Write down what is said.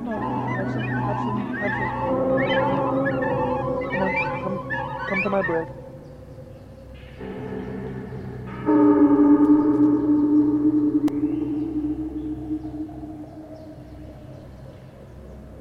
Come on, have some. Come on, come to my bread.